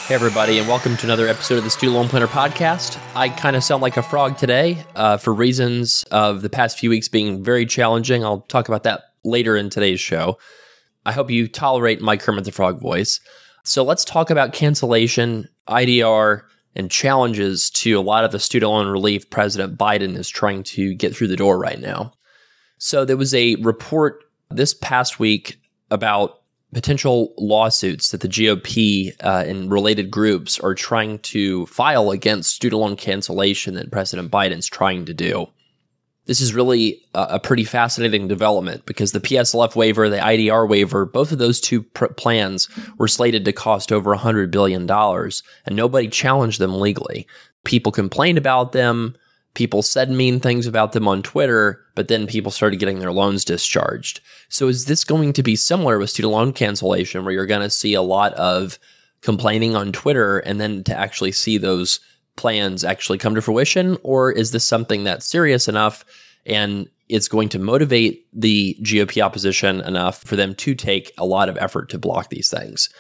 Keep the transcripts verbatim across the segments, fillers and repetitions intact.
Hey, everybody, and welcome to another episode of the Student Loan Planner Podcast. I kind of sound like a frog today uh, for reasons of the past few weeks being very challenging. I'll talk about that later in today's show. I hope you tolerate my Kermit the Frog voice. So let's talk about cancellation, I D R, and challenges to a lot of the student loan relief President Biden is trying to get through the door right now. So there was a report this past week about potential lawsuits that the G O P uh, and related groups are trying to file against student loan cancellation that President Biden's trying to do. This is really a, a pretty fascinating development because the P S L F waiver, the I D R waiver, both of those two pr- plans were slated to cost over one hundred billion dollars, and nobody challenged them legally. People complained about them. People said mean things about them on Twitter, but then people started getting their loans discharged. So is this going to be similar with student loan cancellation, where you're going to see a lot of complaining on Twitter and then to actually see those plans actually come to fruition? Or is this something that's serious enough and it's going to motivate the G O P opposition enough for them to take a lot of effort to block these things?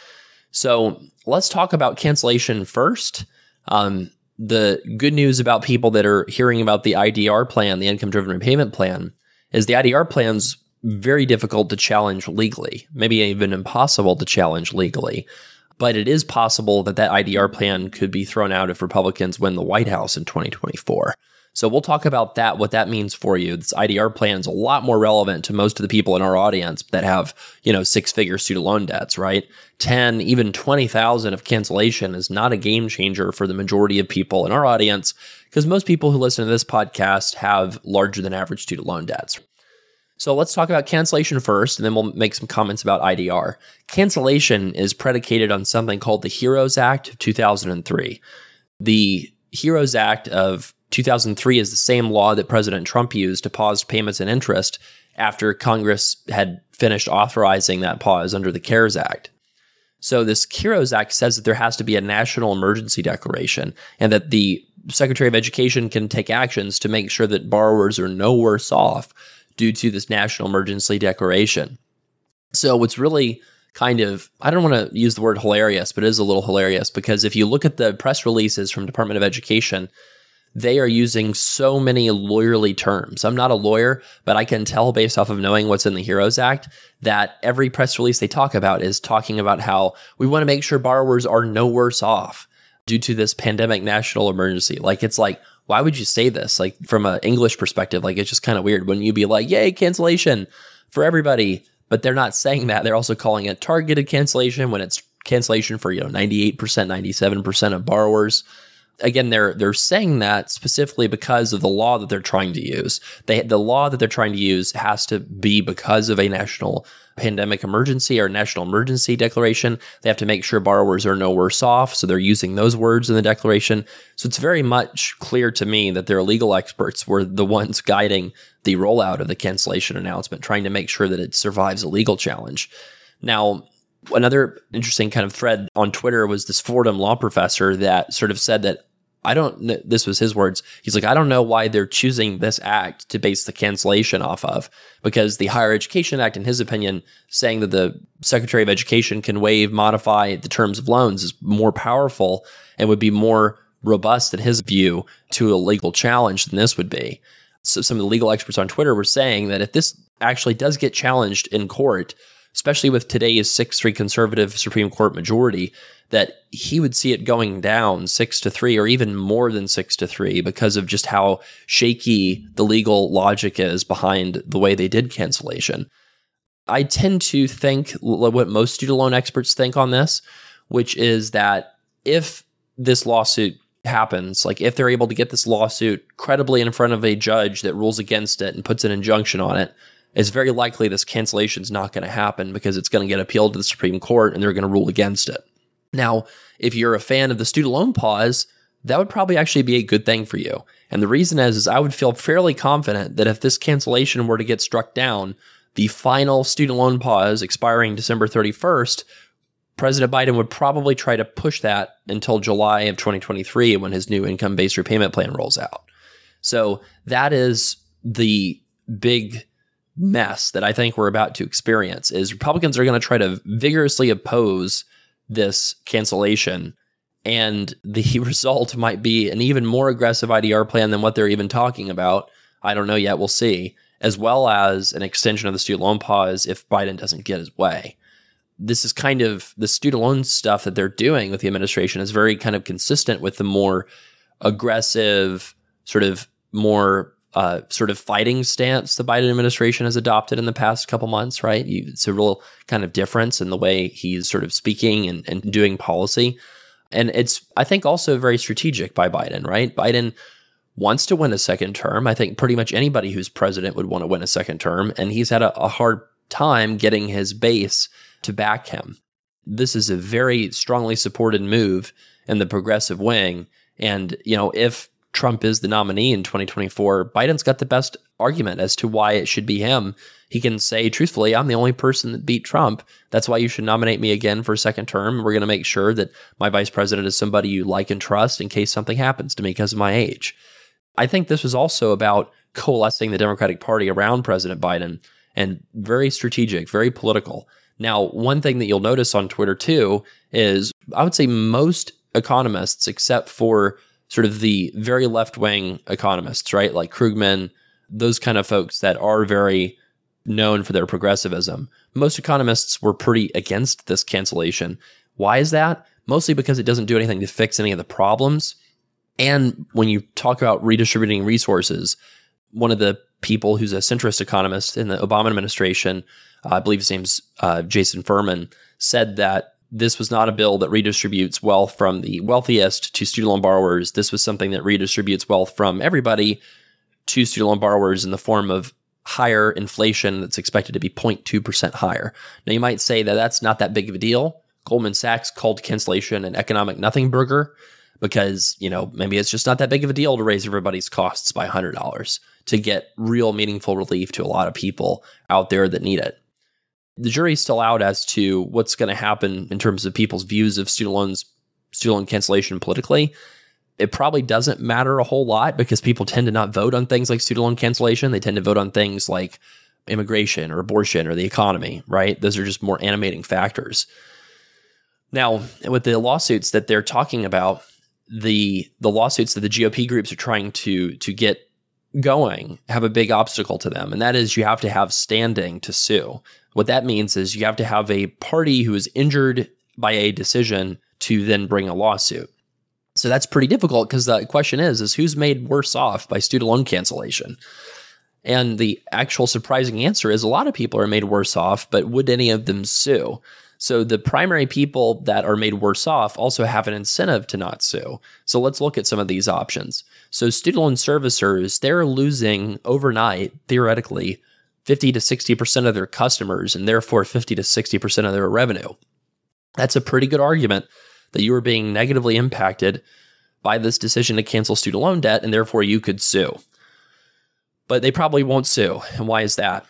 So let's talk about cancellation first. Um, The good news about people that are hearing about the I D R plan, the income-driven repayment plan, is the I D R plan's very difficult to challenge legally, maybe even impossible to challenge legally. But it is possible that that I D R plan could be thrown out if Republicans win the White House in twenty twenty-four. So we'll talk about that, what that means for you. This I D R plan is a lot more relevant to most of the people in our audience that have, you know, six-figure student loan debts, right? ten, even twenty thousand of cancellation is not a game changer for the majority of people in our audience because most people who listen to this podcast have larger than average student loan debts. So let's talk about cancellation first, and then we'll make some comments about I D R. Cancellation is predicated on something called the HEROES Act of two thousand three. The HEROES Act of two thousand three is the same law that President Trump used to pause payments and interest after Congress had finished authorizing that pause under the CARES Act. So this HEROES Act says that there has to be a national emergency declaration and that the Secretary of Education can take actions to make sure that borrowers are no worse off due to this national emergency declaration. So what's really kind of, I don't want to use the word hilarious, but it is a little hilarious because if you look at the press releases from Department of Education, they are using so many lawyerly terms. I'm not a lawyer, but I can tell based off of knowing what's in the HEROES Act that every press release they talk about is talking about how we want to make sure borrowers are no worse off due to this pandemic national emergency. Like, it's like, why would you say this? Like, from an English perspective, like, it's just kind of weird. Wouldn't you be like, yay, cancellation for everybody? But they're not saying that. They're also calling it targeted cancellation when it's cancellation for, you know, ninety-eight percent, ninety-seven percent of borrowers. Again, they're they're saying that specifically because of the law that they're trying to use. They the law that they're trying to use has to be because of a national pandemic emergency or national emergency declaration. They have to make sure borrowers are no worse off, so they're using those words in the declaration. So it's very much clear to me that their legal experts were the ones guiding the rollout of the cancellation announcement, trying to make sure that it survives a legal challenge. Now, another interesting kind of thread on Twitter was this Fordham law professor that sort of said that, I don't, this was his words. He's like, I don't know why they're choosing this act to base the cancellation off of, because the Higher Education Act, in his opinion, saying that the Secretary of Education can waive, modify the terms of loans is more powerful and would be more robust in his view to a legal challenge than this would be. So some of the legal experts on Twitter were saying that if this actually does get challenged in court, especially with today's six three conservative Supreme Court majority, that he would see it going down six to three or even more than six to three because of just how shaky the legal logic is behind the way they did cancellation. I tend to think what most student loan experts think on this, which is that if this lawsuit happens, like if they're able to get this lawsuit credibly in front of a judge that rules against it and puts an injunction on it, it's very likely this cancellation is not going to happen because it's going to get appealed to the Supreme Court and they're going to rule against it. Now, if you're a fan of the student loan pause, that would probably actually be a good thing for you. And the reason is, is I would feel fairly confident that if this cancellation were to get struck down, the final student loan pause expiring December thirty-first, President Biden would probably try to push that until July of twenty twenty-three when his new income-based repayment plan rolls out. So that is the big mess that I think we're about to experience, is Republicans are going to try to vigorously oppose this cancellation And the result might be an even more aggressive I D R plan than what they're even talking about. I don't know yet. We'll see. As well as an extension of the student loan pause if Biden doesn't get his way. This is kind of the student loan stuff that they're doing with the administration is very kind of consistent with the more aggressive, sort of more uh, sort of fighting stance the Biden administration has adopted in the past couple months, right? You, it's a real kind of difference in the way he's sort of speaking and, and doing policy. And it's, I think, also very strategic by Biden, right? Biden wants to win a second term. I think pretty much anybody who's president would want to win a second term. And he's had a, a hard time getting his base to back him. This is a very strongly supported move in the progressive wing. And, you know, if Trump is the nominee in twenty twenty-four, Biden's got the best argument as to why it should be him. He can say, truthfully, I'm the only person that beat Trump. That's why you should nominate me again for a second term. We're going to make sure that my vice president is somebody you like and trust in case something happens to me because of my age. I think this was also about coalescing the Democratic Party around President Biden and very strategic, very political. Now, one thing that you'll notice on Twitter too is I would say most economists, except for sort of the very left-wing economists, right? Like Krugman, those kind of folks that are very known for their progressivism. Most economists were pretty against this cancellation. Why is that? Mostly because it doesn't do anything to fix any of the problems. And when you talk about redistributing resources, one of the people who's a centrist economist in the Obama administration, uh, I believe his name's uh, Jason Furman, said that this was not a bill that redistributes wealth from the wealthiest to student loan borrowers. This was something that redistributes wealth from everybody to student loan borrowers in the form of higher inflation that's expected to be zero point two percent higher. Now, you might say that that's not that big of a deal. Goldman Sachs called cancellation an economic nothing burger because, you know, maybe it's just not that big of a deal to raise everybody's costs by one hundred dollars to get real meaningful relief to a lot of people out there that need it. The jury's still out as to what's going to happen in terms of people's views of student loans, student loan cancellation politically. It probably doesn't matter a whole lot because people tend to not vote on things like student loan cancellation. They tend to vote on things like immigration or abortion or the economy, right? Those are just more animating factors. Now, with the lawsuits that they're talking about, the the lawsuits that the G O P groups are trying to to get going have a big obstacle to them, and that is you have to have standing to sue. What that means is you have to have a party who is injured by a decision to then bring a lawsuit. So that's pretty difficult because the question is, is who's made worse off by student loan cancellation? And the actual surprising answer is a lot of people are made worse off, but would any of them sue? So the primary people that are made worse off also have an incentive to not sue. So let's look at some of these options. So student loan servicers, they're losing overnight, theoretically, fifty to sixty percent of their customers and therefore fifty to sixty percent of their revenue. That's a pretty good argument that you are being negatively impacted by this decision to cancel student loan debt and therefore you could sue. But they probably won't sue. And why is that?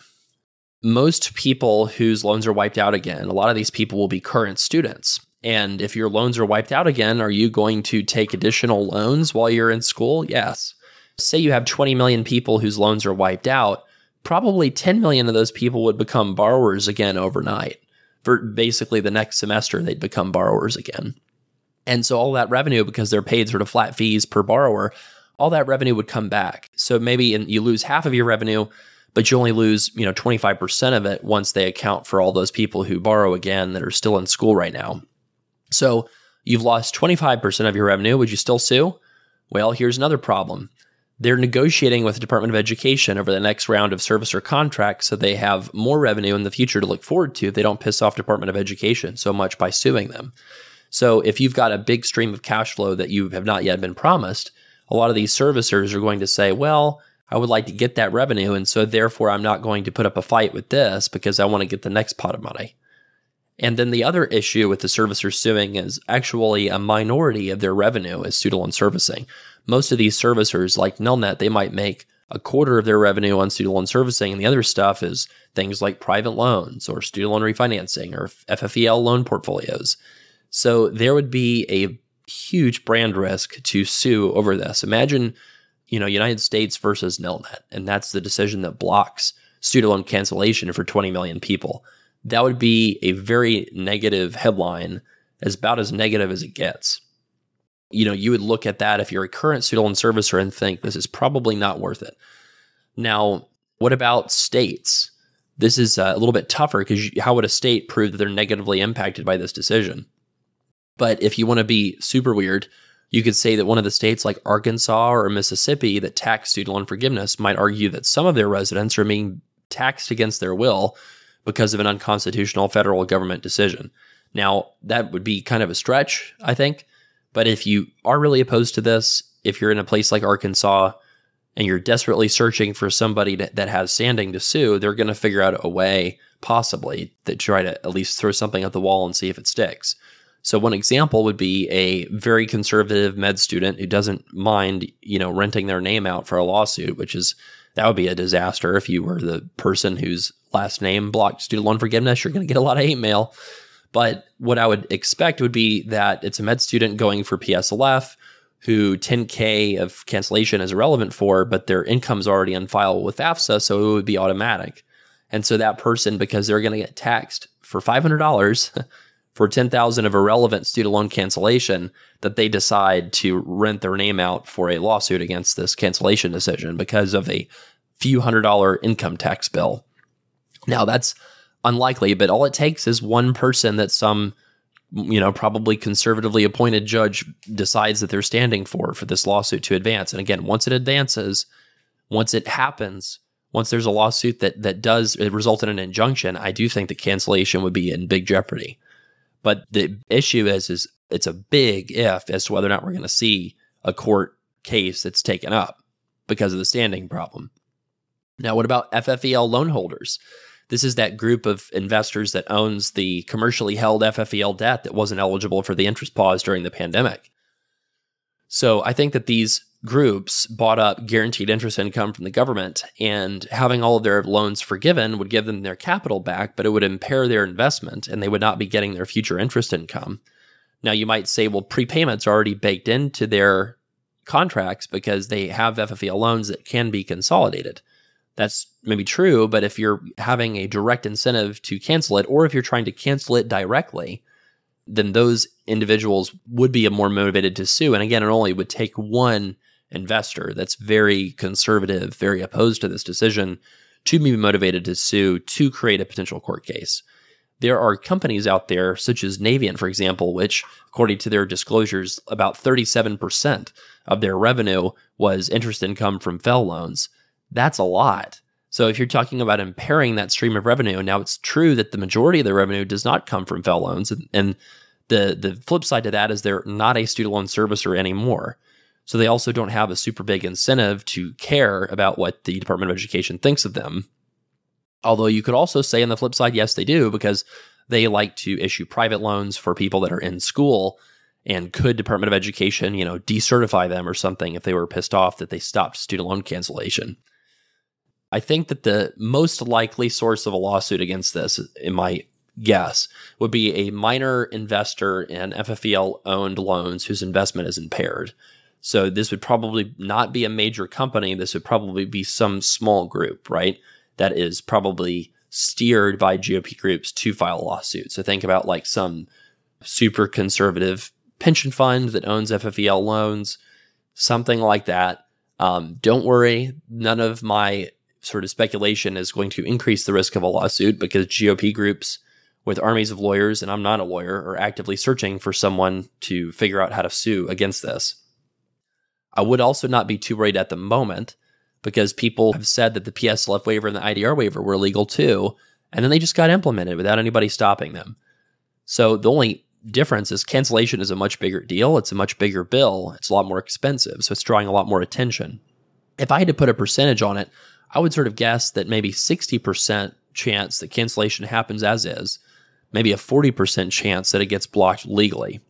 Most people whose loans are wiped out again, a lot of these people will be current students. And if your loans are wiped out again, are you going to take additional loans while you're in school? Yes. Say you have twenty million people whose loans are wiped out, probably ten million of those people would become borrowers again overnight. For basically the next semester, they'd become borrowers again. And so all that revenue, because they're paid sort of flat fees per borrower, all that revenue would come back. So maybe in, you lose half of your revenue, but you only lose, you know, twenty-five percent of it once they account for all those people who borrow again that are still in school right now. So you've lost twenty-five percent of your revenue. Would you still sue? Well, here's another problem. They're negotiating with the Department of Education over the next round of servicer contracts so they have more revenue in the future to look forward to if they don't piss off Department of Education so much by suing them. So if you've got a big stream of cash flow that you have not yet been promised, a lot of these servicers are going to say, well, I would like to get that revenue, and so therefore I'm not going to put up a fight with this because I want to get the next pot of money. And then the other issue with the servicers suing is actually a minority of their revenue is student loan servicing. Most of these servicers, like Nelnet, they might make a quarter of their revenue on student loan servicing, and the other stuff is things like private loans or student loan refinancing or F F E L loan portfolios. So there would be a huge brand risk to sue over this. Imagine, you know, United States versus Nelnet, and that's the decision that blocks student loan cancellation for twenty million people. That would be a very negative headline, as about as negative as it gets. you know, you would look at that if you're a current student loan servicer and think this is probably not worth it. Now, what about states? This is a little bit tougher because how would a state prove that they're negatively impacted by this decision? But if you want to be super weird, you could say that one of the states like Arkansas or Mississippi that tax student loan forgiveness might argue that some of their residents are being taxed against their will because of an unconstitutional federal government decision. Now, that would be kind of a stretch, I think. But if you are really opposed to this, if you're in a place like Arkansas and you're desperately searching for somebody that, that has standing to sue, they're going to figure out a way, possibly, to try to at least throw something at the wall and see if it sticks. So one example would be a very conservative med student who doesn't mind, you know, renting their name out for a lawsuit, which is, that would be a disaster if you were the person whose last name blocked student loan forgiveness. You're going to get a lot of hate mail. But what I would expect would be that it's a med student going for P S L F who ten K of cancellation is irrelevant for, but their income's already on file with FAFSA, so it would be automatic. And so that person, because they're going to get taxed for five hundred dollars for ten thousand dollars of irrelevant student loan cancellation, that they decide to rent their name out for a lawsuit against this cancellation decision because of a few hundred dollar income tax bill. Now, that's unlikely, but all it takes is one person that some, you know, probably conservatively appointed judge decides that they're standing for, for this lawsuit to advance. And again, once it advances, once it happens, once there's a lawsuit that that does result in an injunction, I do think the cancellation would be in big jeopardy. But the issue is, is it's a big if as to whether or not we're going to see a court case that's taken up because of the standing problem. Now, what about F F E L loan holders? This is that group of investors that owns the commercially held F F E L debt that wasn't eligible for the interest pause during the pandemic. So I think that these groups bought up guaranteed interest income from the government, and having all of their loans forgiven would give them their capital back, but it would impair their investment and they would not be getting their future interest income. Now you might say, well, prepayments are already baked into their contracts because they have F F E L loans that can be consolidated. That's maybe true, but if you're having a direct incentive to cancel it, or if you're trying to cancel it directly, then those individuals would be more motivated to sue. And again, it only would take one investor that's very conservative, very opposed to this decision, to be motivated to sue to create a potential court case. There are companies out there, such as Navient, for example, which, according to their disclosures, about thirty-seven percent of their revenue was interest income from F E L loans. That's a lot. So if you're talking about impairing that stream of revenue, now it's true that the majority of the revenue does not come from F E L loans. And, and the, the flip side to that is they're not a student loan servicer anymore. So they also don't have a super big incentive to care about what the Department of Education thinks of them. Although you could also say on the flip side, yes, they do, because they like to issue private loans for people that are in school. And could Department of Education, you know, decertify them or something if they were pissed off that they stopped student loan cancellation? I think that the most likely source of a lawsuit against this, in my guess, would be a minor investor in F F E L-owned loans whose investment is impaired. So this would probably not be a major company. This would probably be some small group, right, that is probably steered by G O P groups to file a lawsuit. So think about like some super conservative pension fund that owns F F E L loans, something like that. Um, don't worry, none of my sort of speculation is going to increase the risk of a lawsuit because G O P groups with armies of lawyers, and I'm not a lawyer, are actively searching for someone to figure out how to sue against this. I would also not be too worried at the moment because people have said that the P S L F waiver and the I D R waiver were illegal too, and then they just got implemented without anybody stopping them. So the only difference is cancellation is a much bigger deal. It's a much bigger bill. It's a lot more expensive, so it's drawing a lot more attention. If I had to put a percentage on it, I would sort of guess that maybe sixty percent chance that cancellation happens as is, maybe a forty percent chance that it gets blocked legally.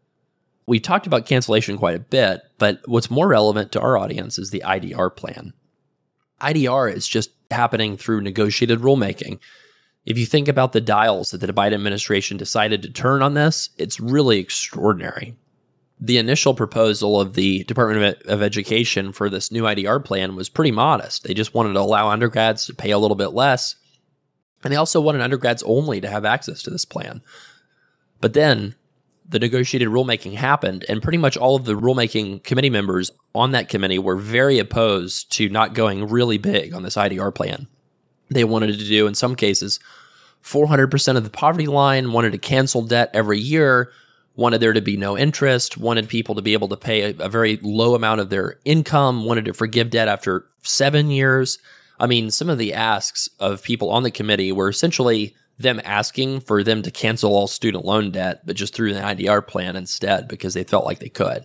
We talked about cancellation quite a bit, but what's more relevant to our audience is the I D R plan. I D R is just happening through negotiated rulemaking. If you think about the dials that the Biden administration decided to turn on this, it's really extraordinary. The initial proposal of the Department of Education for this new I D R plan was pretty modest. They just wanted to allow undergrads to pay a little bit less. And they also wanted undergrads only to have access to this plan. But then the negotiated rulemaking happened, and pretty much all of the rulemaking committee members on that committee were very opposed to not going really big on this I D R plan. They wanted to do, in some cases, four hundred percent of the poverty line, wanted to cancel debt every year, wanted there to be no interest, wanted people to be able to pay a, a very low amount of their income, wanted to forgive debt after seven years. I mean, some of the asks of people on the committee were essentially them asking for them to cancel all student loan debt, but just through the I D R plan instead because they felt like they could.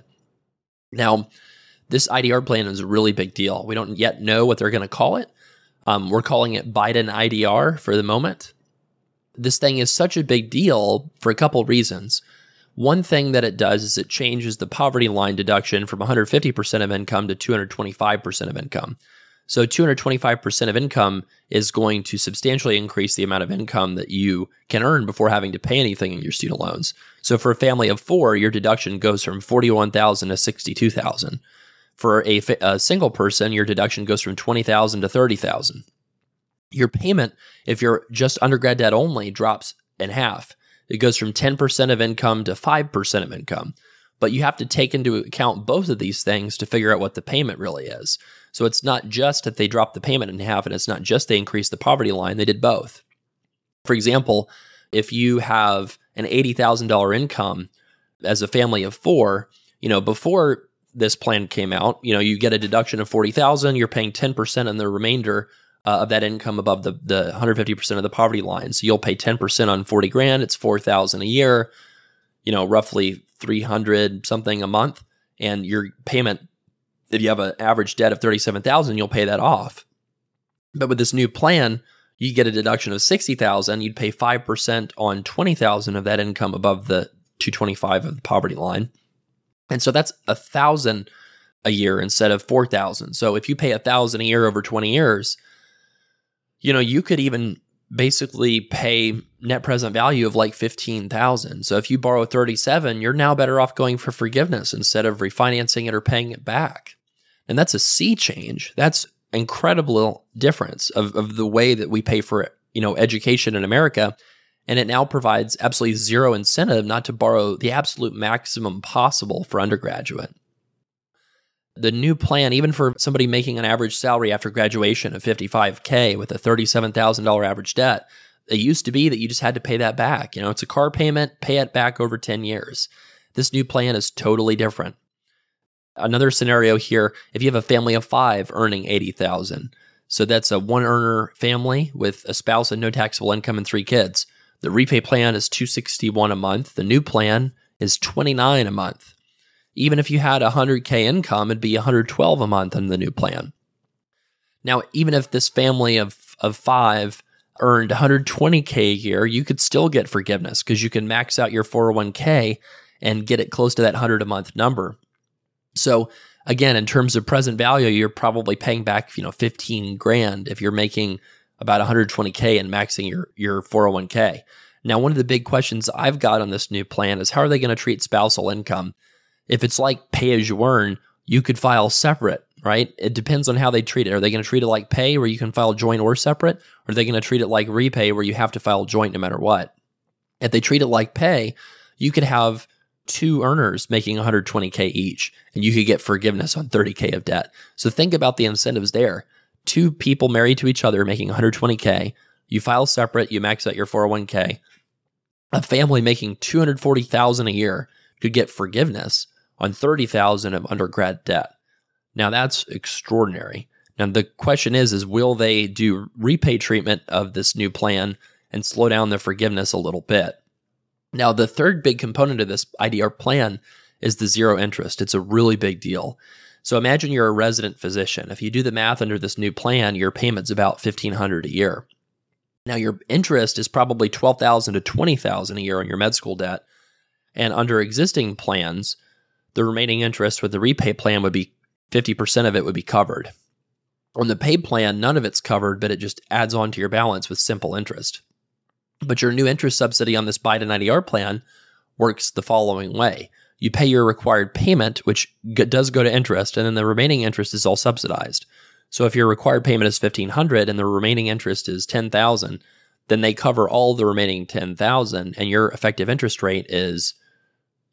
Now, this I D R plan is a really big deal. We don't yet know what they're going to call it. Um, we're calling it Biden I D R for the moment. This thing is such a big deal for a couple of reasons. One thing that it does is it changes the poverty line deduction from one hundred fifty percent of income to two hundred twenty-five percent of income. So two hundred twenty-five percent of income is going to substantially increase the amount of income that you can earn before having to pay anything in your student loans. So for a family of four, your deduction goes from forty-one thousand dollars to sixty-two thousand dollars. For a, a single person, your deduction goes from twenty thousand dollars to thirty thousand dollars. Your payment, if you're just undergrad debt only, drops in half. It goes from ten percent of income to five percent of income. But you have to take into account both of these things to figure out what the payment really is. So it's not just that they dropped the payment in half, and it's not just they increased the poverty line. They did both. For example, if you have an eighty thousand dollars income as a family of four, you know, before this plan came out, you know, you get a deduction of forty thousand dollars, you're paying ten percent on the remainder uh, of that income above the, the one hundred fifty percent of the poverty line. So you'll pay ten percent on forty grand, it's four thousand dollars a year, you know, roughly three hundred something a month, and your payment, if you have an average debt of thirty-seven thousand dollars, you'll pay that off. But with this new plan, you get a deduction of sixty thousand dollars, you'd pay five percent on twenty thousand dollars of that income above the two hundred twenty-five of the poverty line. And so that's one thousand dollars a year instead of four thousand dollars. So if you pay one thousand dollars a year over twenty years, you know, you could even basically pay net present value of like fifteen thousand dollars. So if you borrow thirty-seven, you're now better off going for forgiveness instead of refinancing it or paying it back. And that's a sea change. That's incredible difference of, of the way that we pay for, you know, education in America. And it now provides absolutely zero incentive not to borrow the absolute maximum possible for undergraduate. The new plan, even for somebody making an average salary after graduation of fifty-five thousand with a thirty-seven thousand dollars average debt, it used to be that you just had to pay that back. You know, it's a car payment, pay it back over ten years. This new plan is totally different. Another scenario here, if you have a family of five earning eighty thousand dollars, so that's a one-earner family with a spouse and no taxable income and three kids. The repay plan is two hundred sixty-one dollars a month. The new plan is twenty-nine dollars a month. Even if you had one hundred thousand income, it'd be one hundred twelve dollars a month on the new plan. Now, even if this family of, of five earned one hundred twenty thousand a year, you could still get forgiveness because you can max out your four oh one k and get it close to that one hundred a month number. So again, in terms of present value, you're probably paying back, you know, fifteen grand if you're making about one hundred twenty thousand and maxing your, your four oh one k. Now, one of the big questions I've got on this new plan is how are they going to treat spousal income? If it's like pay as you earn, you could file separate, right? It depends on how they treat it. Are they going to treat it like pay where you can file joint or separate? Or are they going to treat it like repay where you have to file joint no matter what? If they treat it like pay, you could have two earners making one hundred twenty thousand each, and you could get forgiveness on thirty thousand of debt. So think about the incentives there. Two people married to each other making one hundred twenty thousand, you file separate, you max out your four oh one k. A family making two hundred forty thousand dollars a year could get forgiveness on thirty thousand dollars of undergrad debt. Now that's extraordinary. Now the question is, is will they do repay treatment of this new plan and slow down the forgiveness a little bit? Now the third big component of this I D R plan is the zero interest. It's a really big deal. So imagine you're a resident physician. If you do the math under this new plan, your payment's about fifteen hundred dollars a year. Now your interest is probably twelve thousand dollars to twenty thousand dollars a year on your med school debt. And under existing plans, the remaining interest with the repay plan would be fifty percent of it would be covered. On the paid plan, none of it's covered, but it just adds on to your balance with simple interest. But your new interest subsidy on this Biden I D R plan works the following way. You pay your required payment, which g- does go to interest, and then the remaining interest is all subsidized. So if your required payment is fifteen hundred dollars and the remaining interest is ten thousand dollars, then they cover all the remaining ten thousand dollars, and your effective interest rate is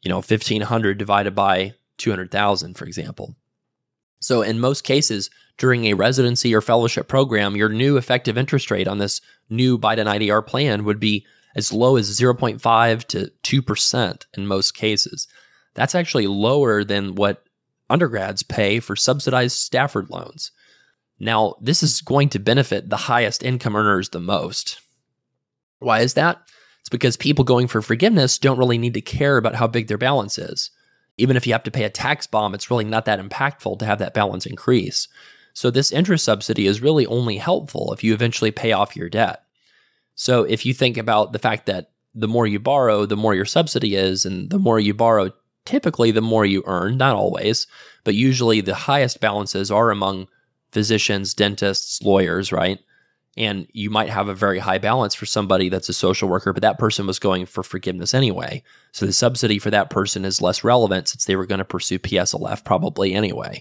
you know, fifteen hundred divided by two hundred thousand, for example. So in most cases, during a residency or fellowship program, your new effective interest rate on this new Biden I D R plan would be as low as zero point five to two percent in most cases. That's actually lower than what undergrads pay for subsidized Stafford loans. Now, this is going to benefit the highest income earners the most. Why is that? It's because people going for forgiveness don't really need to care about how big their balance is. Even if you have to pay a tax bomb, it's really not that impactful to have that balance increase. So this interest subsidy is really only helpful if you eventually pay off your debt. So if you think about the fact that the more you borrow, the more your subsidy is, and the more you borrow, typically the more you earn, not always, but usually the highest balances are among physicians, dentists, lawyers, right? And you might have a very high balance for somebody that's a social worker, but that person was going for forgiveness anyway. So the subsidy for that person is less relevant since they were going to pursue P S L F probably anyway.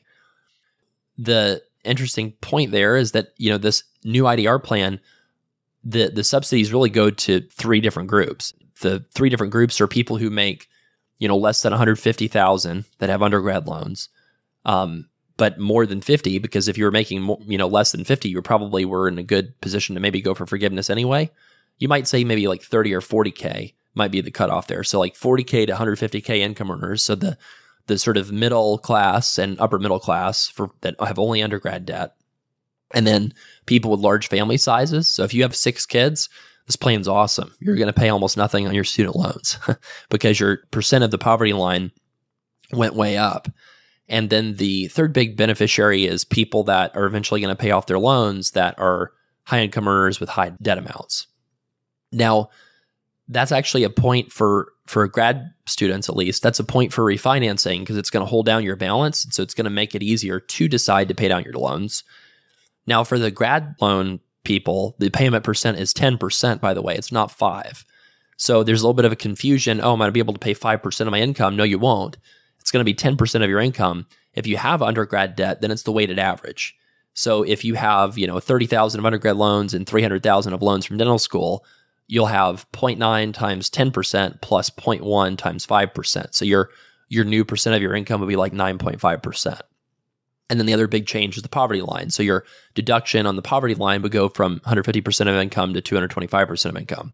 The interesting point there is that, you know, this new I D R plan, the, the subsidies really go to three different groups. The three different groups are people who make, you know, less than one hundred fifty thousand dollars that have undergrad loans. Um, but more than fifty, because if you were making more, you know, less than fifty, you probably were in a good position to maybe go for forgiveness anyway. You might say maybe like thirty or forty K might be the cutoff there. So like forty K to one hundred fifty K income earners. So the the sort of middle class and upper middle class for that have only undergrad debt. And then people with large family sizes. So if you have six kids, this plan's awesome. You're going to pay almost nothing on your student loans because your percent of the poverty line went way up. And then the third big beneficiary is people that are eventually going to pay off their loans that are high income earners with high debt amounts. Now, that's actually a point for, for grad students, at least. That's a point for refinancing because it's going to hold down your balance. So it's going to make it easier to decide to pay down your loans. Now, for the grad loan people, the payment percent is ten percent, by the way. It's not five. So there's a little bit of a confusion. Oh, am I going to be able to pay five percent of my income? No, you won't. It's going to be ten percent of your income. If you have undergrad debt, then it's the weighted average. So if you have, you know, thirty thousand of undergrad loans and three hundred thousand of loans from dental school, you'll have zero point nine times ten percent plus zero point one times five percent. So your your new percent of your income would be like nine point five percent. And then the other big change is the poverty line. So your deduction on the poverty line would go from one hundred fifty percent of income to two hundred twenty-five percent of income.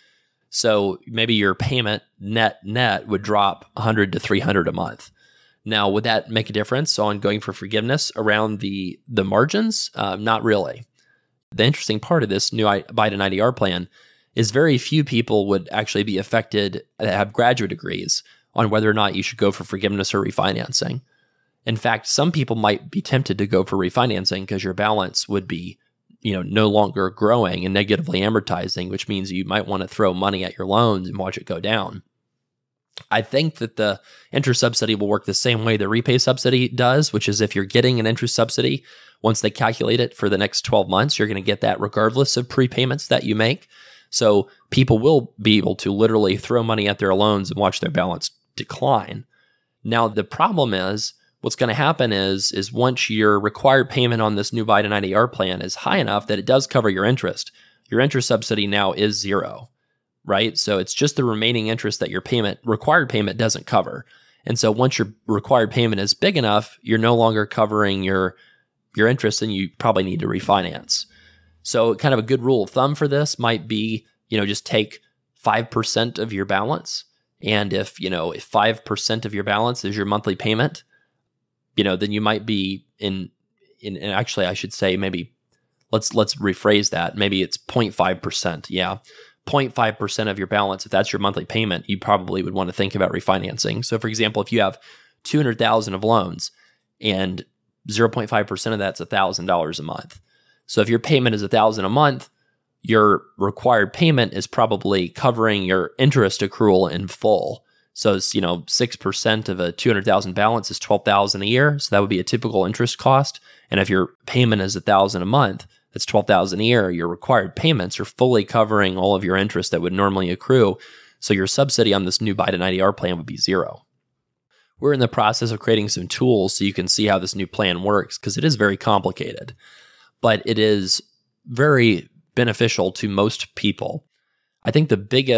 So maybe your payment net net would drop one hundred to three hundred a month. Now, would that make a difference on going for forgiveness around the the margins? Uh, not really. The interesting part of this new Biden I D R plan is very few people would actually be affected that have graduate degrees on whether or not you should go for forgiveness or refinancing. In fact, some people might be tempted to go for refinancing because your balance would be, you know, no longer growing and negatively amortizing, which means you might want to throw money at your loans and watch it go down. I think that the interest subsidy will work the same way the repay subsidy does, which is if you're getting an interest subsidy, once they calculate it for the next twelve months, you're going to get that regardless of prepayments that you make. So people will be able to literally throw money at their loans and watch their balance decline. Now, the problem is, what's going to happen is, is once your required payment on this new Biden I D R plan is high enough that it does cover your interest, your interest subsidy now is zero, right? So it's just the remaining interest that your payment, required payment doesn't cover. And so once your required payment is big enough, you're no longer covering your, your interest and you probably need to refinance. So kind of a good rule of thumb for this might be, you know, just take five percent of your balance. And if, you know, if five percent of your balance is your monthly payment, you know, then you might be in, in, and actually I should say maybe, let's, let's rephrase that. Maybe it's zero point five percent. Yeah. zero point five percent of your balance. If that's your monthly payment, you probably would want to think about refinancing. So for example, if you have two hundred thousand of loans and zero point five percent of that's one thousand dollars a month. So if your payment is one thousand dollars a month, your required payment is probably covering your interest accrual in full. So it's, you know, six percent of a two hundred thousand balance is twelve thousand a year. So that would be a typical interest cost. And if your payment is one thousand a month, that's twelve thousand a year. Your required payments are fully covering all of your interest that would normally accrue. So your subsidy on this new Biden I D R plan would be zero. We're in the process of creating some tools so you can see how this new plan works because it is very complicated, but it is very beneficial to most people. I think the biggest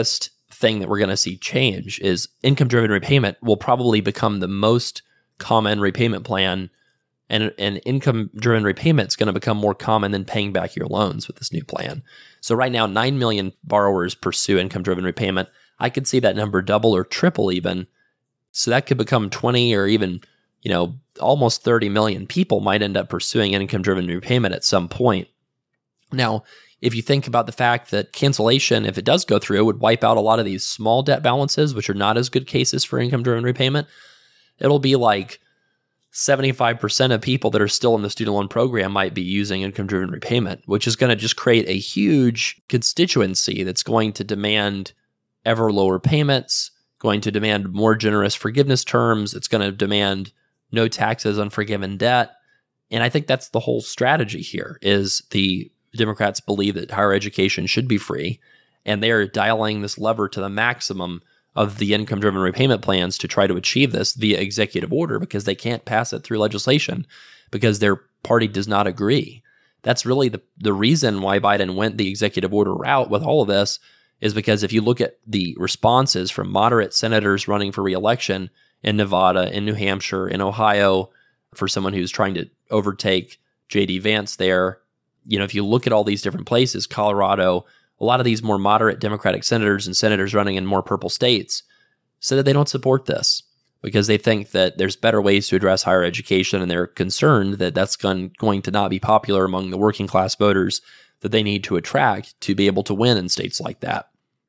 thing that we're going to see change is income-driven repayment will probably become the most common repayment plan, and, and income-driven repayment is going to become more common than paying back your loans with this new plan. So right now, nine million borrowers pursue income-driven repayment. I could see that number double or triple even. So that could become twenty or even, you know, almost thirty million people might end up pursuing income-driven repayment at some point. Now, if you think about the fact that cancellation, if it does go through, would wipe out a lot of these small debt balances, which are not as good cases for income-driven repayment, it'll be like seventy-five percent of people that are still in the student loan program might be using income-driven repayment, which is going to just create a huge constituency that's going to demand ever lower payments, going to demand more generous forgiveness terms. It's going to demand no taxes on forgiven debt. And I think that's the whole strategy here is the Democrats believe that higher education should be free, and they are dialing this lever to the maximum of the income-driven repayment plans to try to achieve this via executive order because they can't pass it through legislation because their party does not agree. That's really the, the reason why Biden went the executive order route with all of this is because if you look at the responses from moderate senators running for re-election in Nevada, in New Hampshire, in Ohio, for someone who's trying to overtake J D Vance there, you know, if you look at all these different places, Colorado, a lot of these more moderate Democratic senators and senators running in more purple states said that they don't support this because they think that there's better ways to address higher education, and they're concerned that that's going, going to not be popular among the working class voters that they need to attract to be able to win in states like that.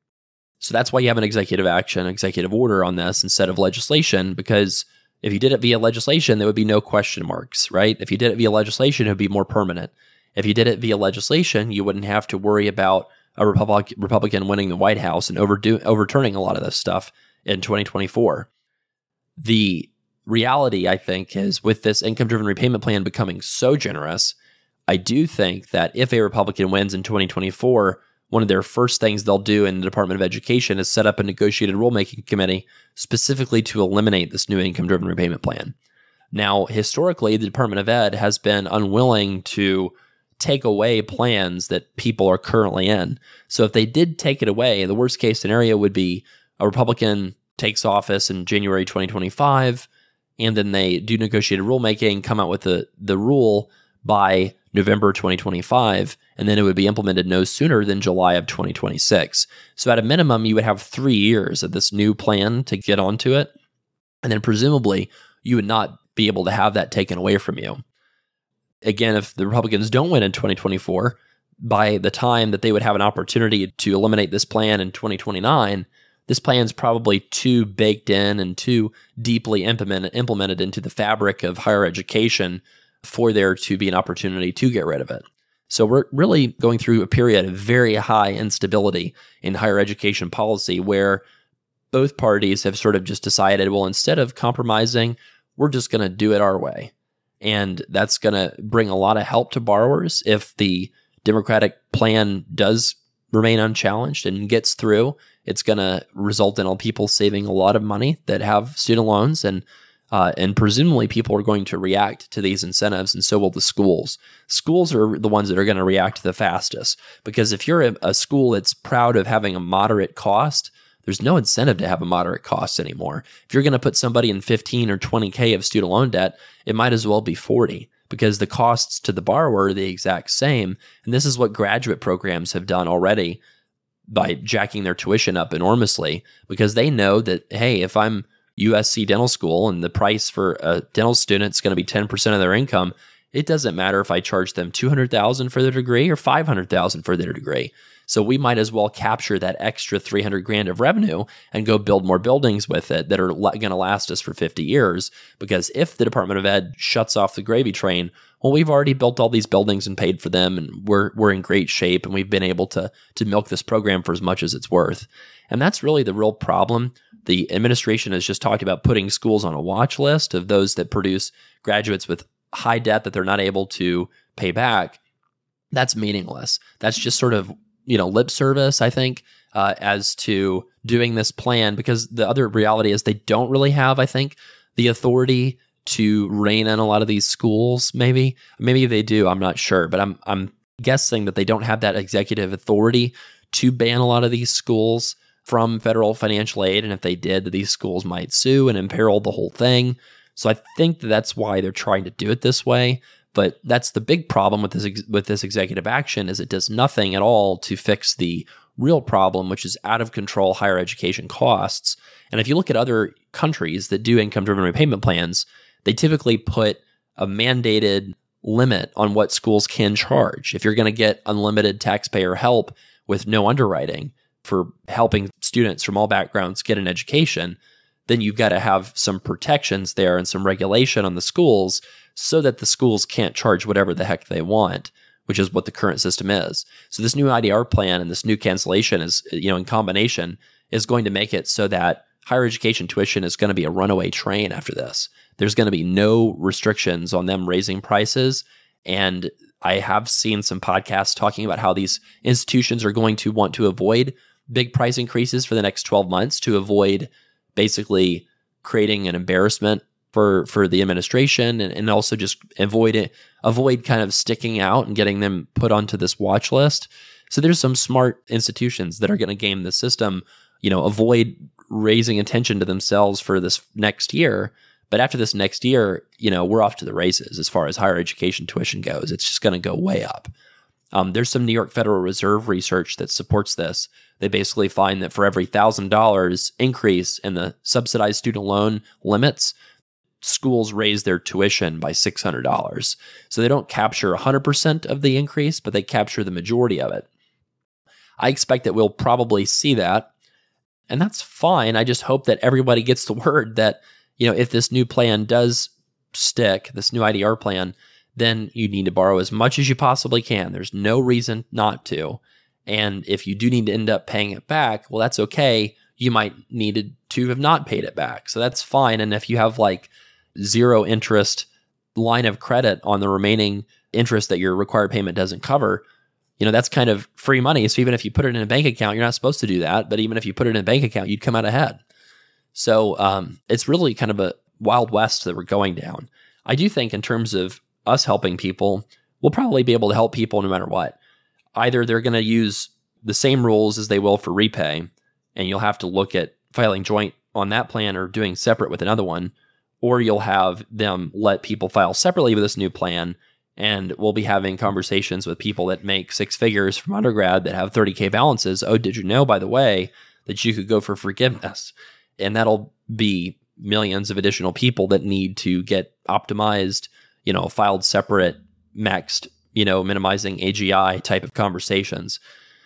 So that's why you have an executive action, executive order on this instead of legislation, because if you did it via legislation, there would be no question marks, right? If you did it via legislation, it would be more permanent. If you did it via legislation, you wouldn't have to worry about a Republic, Republican winning the White House and overdo, overturning a lot of this stuff in twenty twenty-four. The reality, I think, is with this income-driven repayment plan becoming so generous, I do think that if a Republican wins in twenty twenty-four, one of their first things they'll do in the Department of Education is set up a negotiated rulemaking committee specifically to eliminate this new income-driven repayment plan. Now, historically, the Department of Ed has been unwilling to take away plans that people are currently in. So if they did take it away, the worst case scenario would be a Republican takes office in January twenty twenty-five, and then they do negotiated rulemaking, come out with the, the rule by November twenty twenty-five, and then it would be implemented no sooner than July of twenty twenty-six. So at a minimum, you would have three years of this new plan to get onto it, and then presumably you would not be able to have that taken away from you. Again, if the Republicans don't win in twenty twenty-four, by the time that they would have an opportunity to eliminate this plan in twenty twenty-nine, this plan is probably too baked in and too deeply implemented, implemented into the fabric of higher education for there to be an opportunity to get rid of it. So we're really going through a period of very high instability in higher education policy where both parties have sort of just decided, well, instead of compromising, we're just going to do it our way. And that's going to bring a lot of help to borrowers if the Democratic plan does remain unchallenged and gets through. It's going to result in all people saving a lot of money that have student loans, and uh, and presumably people are going to react to these incentives, and so will the schools. Schools are the ones that are going to react the fastest, because if you're a, a school that's proud of having a moderate cost, there's no incentive to have a moderate cost anymore. If you're going to put somebody in fifteen or twenty K of student loan debt, it might as well be forty, because the costs to the borrower are the exact same. And this is what graduate programs have done already by jacking their tuition up enormously, because they know that, hey, if I'm U S C Dental School and the price for a dental student is going to be ten percent of their income, it doesn't matter if I charge them two hundred thousand dollars for their degree or five hundred thousand dollars for their degree. So we might as well capture that extra three hundred grand of revenue and go build more buildings with it that are going to last us for fifty years. Because if the Department of Ed shuts off the gravy train, well, we've already built all these buildings and paid for them, and we're we're in great shape, and we've been able to to milk this program for as much as it's worth. And that's really the real problem. The administration has just talked about putting schools on a watch list of those that produce graduates with high debt that they're not able to pay back. That's meaningless. That's just sort of, you know, lip service, I think, uh, as to doing this plan, because the other reality is they don't really have, I think, the authority to rein in a lot of these schools. Maybe, maybe they do. I'm not sure, but I'm, I'm guessing that they don't have that executive authority to ban a lot of these schools. from federal financial aid. And if they did, these schools might sue and imperil the whole thing. So I think that that's why they're trying to do it this way. But that's the big problem with this ex- with this executive action is it does nothing at all to fix the real problem, which is out of control higher education costs. And if you look at other countries that do income-driven repayment plans, they typically put a mandated limit on what schools can charge. If you're going to get unlimited taxpayer help with no underwriting for helping students from all backgrounds get an education, then you've got to have some protections there and some regulation on the schools so that the schools can't charge whatever the heck they want, which is what the current system is. So this new I D R plan and this new cancellation is, you know, in combination is going to make it so that higher education tuition is going to be a runaway train after this. There's going to be no restrictions on them raising prices. And I have seen some podcasts talking about how these institutions are going to want to avoid big price increases for the next twelve months to avoid basically creating an embarrassment for, for the administration and, and also just avoid it, avoid kind of sticking out and getting them put onto this watch list. So there's some smart institutions that are going to game the system, you know, avoid raising attention to themselves for this next year. But after this next year, you know, we're off to the races as far as higher education tuition goes. It's just going to go way up. Um, there's some New York Federal Reserve research that supports this. They basically find that for every one thousand dollars increase in the subsidized student loan limits, schools raise their tuition by six hundred dollars. So they don't capture one hundred percent of the increase, but they capture the majority of it. I expect that we'll probably see that, and that's fine. I just hope that everybody gets the word that, you know, if this new plan does stick, this new I D R plan, then you need to borrow as much as you possibly can. There's no reason not to. And if you do need to end up paying it back, well, that's okay. You might need to have not paid it back. So that's fine. And if you have like zero interest line of credit on the remaining interest that your required payment doesn't cover, you know, that's kind of free money. So even if you put it in a bank account, you're not supposed to do that. But even if you put it in a bank account, you'd come out ahead. So um, it's really kind of a Wild West that we're going down. I do think in terms of us helping people, we'll probably be able to help people no matter what. Either they're going to use the same rules as they will for repay, and you'll have to look at filing joint on that plan or doing separate with another one, or you'll have them let people file separately with this new plan, and we'll be having conversations with people that make six figures from undergrad that have thirty K balances. Oh, did you know, by the way, that you could go for forgiveness? And that'll be millions of additional people that need to get optimized, you know, filed separate, maxed, you know, minimizing A G I type of conversations.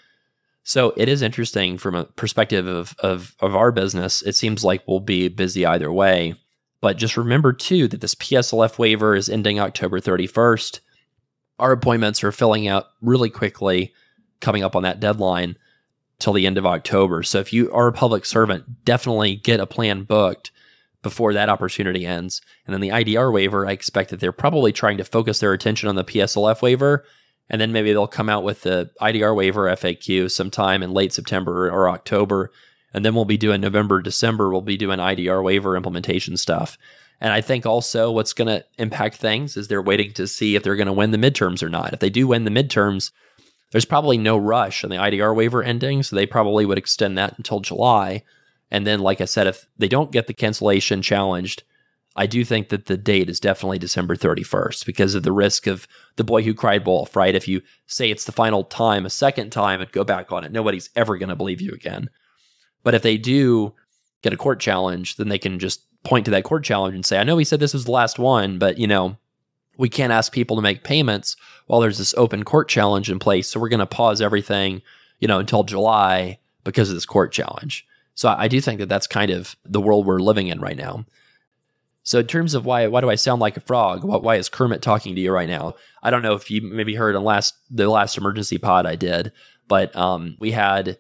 So it is interesting from a perspective of, of, of our business. It seems like we'll be busy either way. But just remember, too, that this P S L F waiver is ending October thirty-first. Our appointments are filling out really quickly, coming up on that deadline till the end of October. So if you are a public servant, definitely get a plan booked before that opportunity ends. And then the I D R waiver, I expect that they're probably trying to focus their attention on the P S L F waiver, and then maybe they'll come out with the I D R waiver F A Q sometime in late September or October. And then we'll be doing November, December, we'll be doing I D R waiver implementation stuff. And I think also what's going to impact things is they're waiting to see if they're going to win the midterms or not. If they do win the midterms, there's probably no rush on the I D R waiver ending, so they probably would extend that until July. And then, like I said, if they don't get the cancellation challenged, I do think that the date is definitely December thirty-first because of the risk of the boy who cried wolf, right? If you say it's the final time a second time and go back on it, nobody's ever going to believe you again. But if they do get a court challenge, then they can just point to that court challenge and say, I know we said this was the last one, but, you know, we can't ask people to make payments while there's this open court challenge in place. So we're going to pause everything, you know, until July because of this court challenge. So I do think that that's kind of the world we're living in right now. So in terms of why why do I sound like a frog? Why is Kermit talking to you right now? I don't know if you maybe heard on last the last emergency pod I did, but um, we had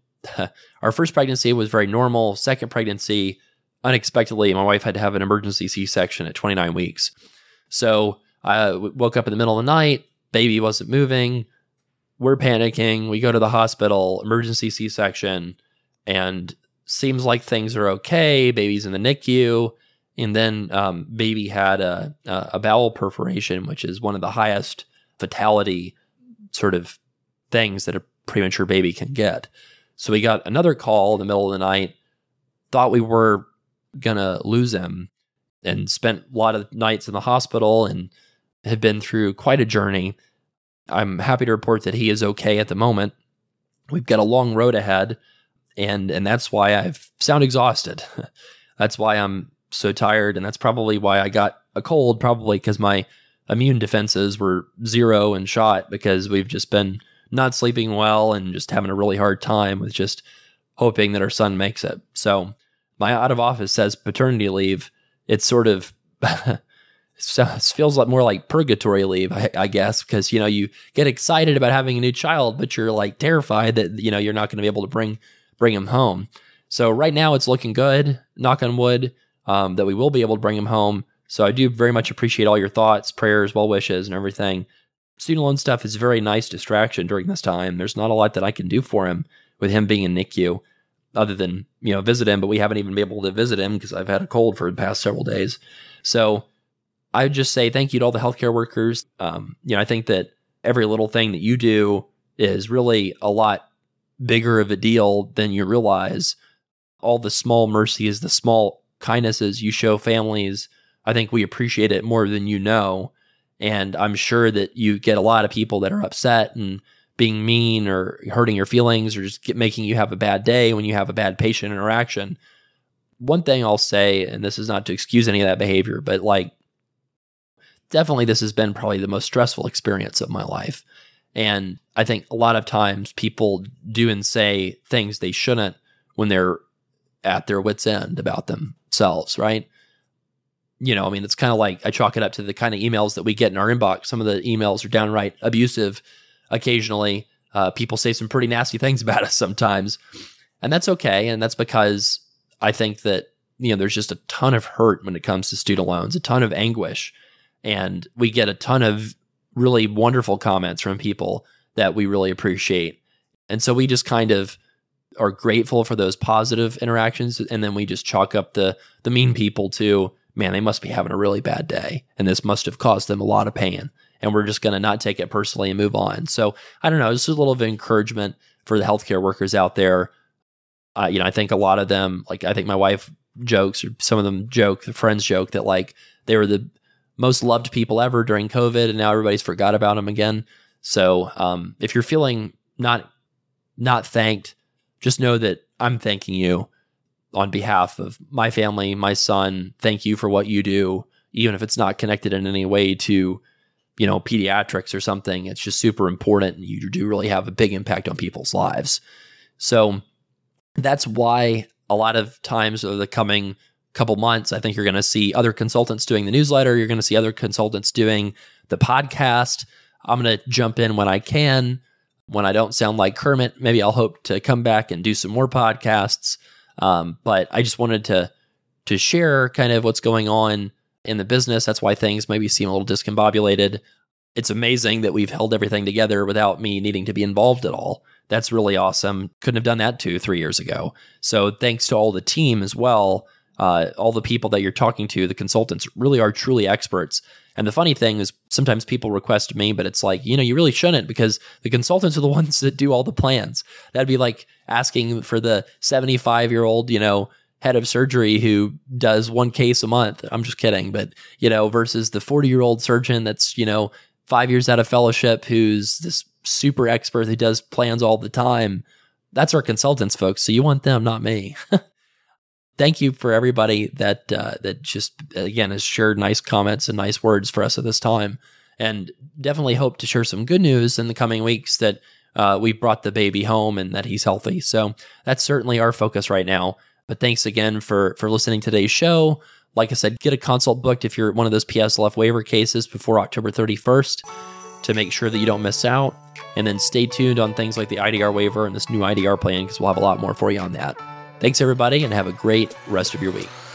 our first pregnancy was very normal. Second pregnancy, unexpectedly, my wife had to have an emergency C-section at twenty-nine weeks. So I woke up in the middle of the night, baby wasn't moving, we're panicking, we go to the hospital, emergency C-section, and seems like things are okay, baby's in the N I C U, and then um, baby had a, a bowel perforation, which is one of the highest fatality sort of things that a premature baby can get. So we got another call in the middle of the night, thought we were going to lose him, and spent a lot of nights in the hospital and had been through quite a journey. I'm happy to report that he is okay at the moment. We've got a long road ahead, and and that's why I sound exhausted. That's why I'm so tired, and that's probably why I got a cold, probably because my immune defenses were zero and shot, because we've just been not sleeping well and just having a really hard time with just hoping that our son makes it. So my out of office says paternity leave. It's sort of so it feels like more like purgatory leave, I, I guess, because, you know, you get excited about having a new child, but you're like terrified that, you know, you're not going to be able to bring bring him home. So right now it's looking good, knock on wood, um, that we will be able to bring him home. So I do very much appreciate all your thoughts, prayers, well wishes, and everything. Student loan stuff is a very nice distraction during this time. There's not a lot that I can do for him with him being in N I C U, other than, you know, visit him, but we haven't even been able to visit him because I've had a cold for the past several days. So I would just say thank you to all the healthcare workers. Um, you know, I think that every little thing that you do is really a lot bigger of a deal than you realize. All the small mercies, the small kindnesses you show families, I think we appreciate it more than you know. And I'm sure that you get a lot of people that are upset and being mean or hurting your feelings or just get, making you have a bad day when you have a bad patient interaction. One thing I'll say, and this is not to excuse any of that behavior, but like, definitely this has been probably the most stressful experience of my life. And I think a lot of times people do and say things they shouldn't when they're at their wit's end about themselves, right? You know, I mean, it's kind of like I chalk it up to the kind of emails that we get in our inbox. Some of the emails are downright abusive. Occasionally, uh, people say some pretty nasty things about us sometimes. And that's okay. And that's because I think that, you know, there's just a ton of hurt when it comes to student loans, a ton of anguish. And we get a ton of really wonderful comments from people that we really appreciate. And so we just kind of are grateful for those positive interactions. And then we just chalk up the the mean people to, man, they must be having a really bad day. And this must have caused them a lot of pain. And we're just going to not take it personally and move on. So I don't know, just a little bit of encouragement for the healthcare workers out there. Uh, you know, I think a lot of them, like I think my wife jokes, or some of them joke, the friends joke that like they were the most loved people ever during COVID, and now everybody's forgot about them again. So um, if you're feeling not not thanked, just know that I'm thanking you on behalf of my family, my son. Thank you for what you do, even if it's not connected in any way to, you know, pediatrics or something. It's just super important, and you do really have a big impact on people's lives. So that's why a lot of times over the coming couple months, I think you're going to see other consultants doing the newsletter. You're going to see other consultants doing the podcast. I'm going to jump in when I can. When I don't sound like Kermit, maybe I'll hope to come back and do some more podcasts. Um, but I just wanted to to share kind of what's going on in the business. That's why things maybe seem a little discombobulated. It's amazing that we've held everything together without me needing to be involved at all. That's really awesome. Couldn't have done that two, three years ago. So thanks to all the team as well. Uh, all the people that you're talking to, the consultants, really are truly experts. And the funny thing is sometimes people request me, but it's like, you know, you really shouldn't, because the consultants are the ones that do all the plans. That'd be like asking for the seventy-five-year-old, you know, head of surgery who does one case a month. I'm just kidding. But, you know, versus the forty-year-old surgeon that's, you know, five years out of fellowship who's this super expert who does plans all the time. That's our consultants, folks. So you want them, not me. Thank you for everybody that uh, that just, again, has shared nice comments and nice words for us at this time. And definitely hope to share some good news in the coming weeks that uh, we brought the baby home and that he's healthy. So that's certainly our focus right now. But thanks again for, for listening to today's show. Like I said, get a consult booked if you're one of those P S L F waiver cases before October thirty-first to make sure that you don't miss out. And then stay tuned on things like the I D R waiver and this new I D R plan, because we'll have a lot more for you on that. Thanks, everybody, and have a great rest of your week.